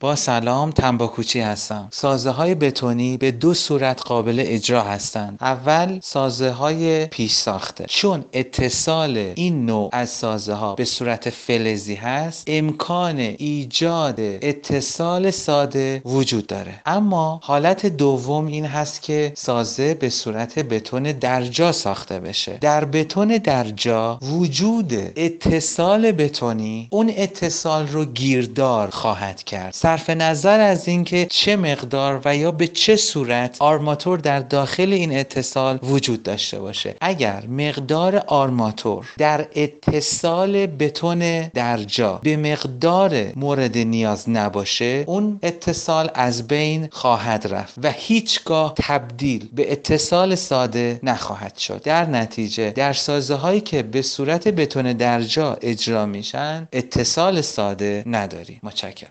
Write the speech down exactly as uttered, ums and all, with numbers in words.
با سلام، تنباکوچی هستم. سازه های بتونی به دو صورت قابل اجرا هستند. اول سازه های پیش ساخته. چون اتصال این نوع از سازه ها به صورت فلزی هست، امکان ایجاد اتصال ساده وجود داره. اما حالت دوم این هست که سازه به صورت بتون درجا ساخته بشه. در بتون درجا وجود اتصال بتونی اون اتصال رو گیردار خواهد کرد. صرف نظر از اینکه چه مقدار و یا به چه صورت آرماتور در داخل این اتصال وجود داشته باشه. اگر مقدار آرماتور در اتصال بتون درجا به مقدار مورد نیاز نباشه، اون اتصال از بین خواهد رفت و هیچگاه تبدیل به اتصال ساده نخواهد شد. در نتیجه در سازه هایی که به صورت بتون درجا اجرا میشن اتصال ساده نداریم. متشکرم.